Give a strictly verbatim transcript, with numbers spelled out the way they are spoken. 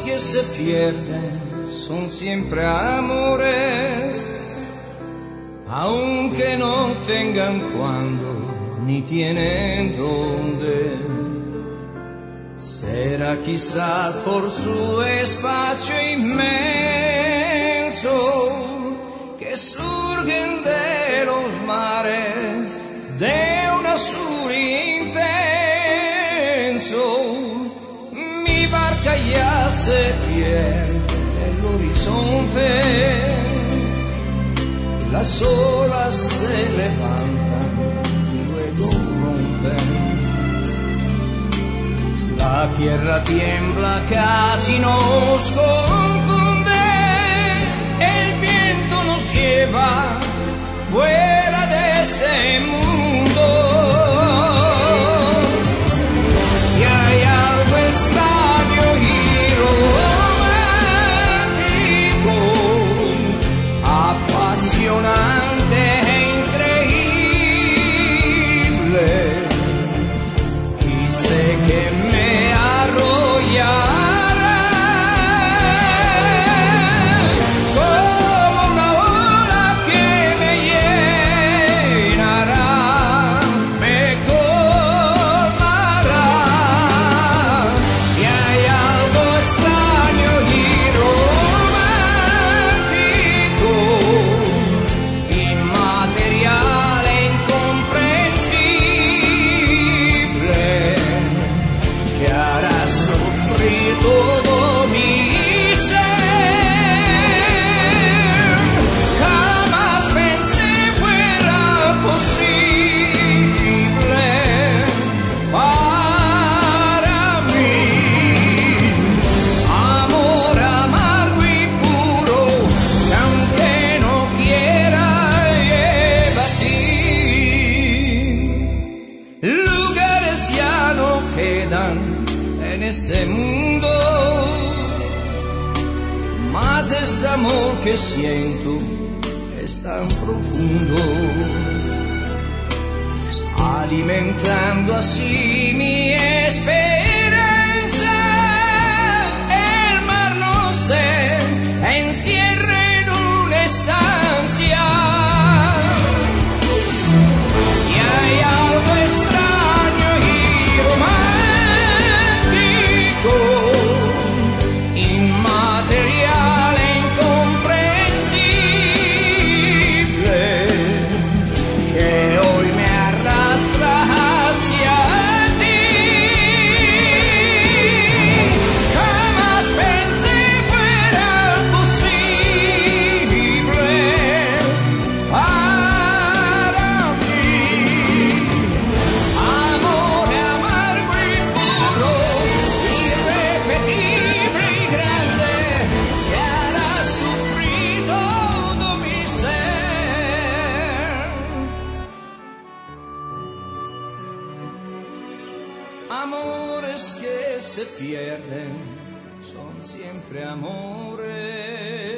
que se pierden son siempre amores, aunque no tengan cuándo ni tienen dónde. Será quizás por su espacio inmenso que surgen de los mares de un azul intenso. Mi barca ya se pierde en el horizonte, las olas se levantan y luego rompen. La tierra tiembla, casi nos confunde, el viento nos lleva fuera de este mundo. Y hay algo extraño y romántico, apasionante e increíble, y sé que me arrollará como una ola que me llenará, me colmará. Y hay algo extraño y romántico, inmaterial e incomprensible, que hará sufrir todo mi ser. Jamás pensé fuera posible para mí. Amor amargo y puro, que aunque no quiera lleva a ti. Lugares ya no quedan en este mundo, mas este amor que siento es tan profundo, alimentando así mi esperanza. El mar no se encierra en una estancia, y hay algo extraño y romántico, inmaterial e incomprensible, que hoy me arrastra hacia ti. Jamás pensé fuera posible para mí. Amor amargo y puro, irrepetible y grande, que hará sufrir todo mi ser. Amores que se pierden son siempre amores.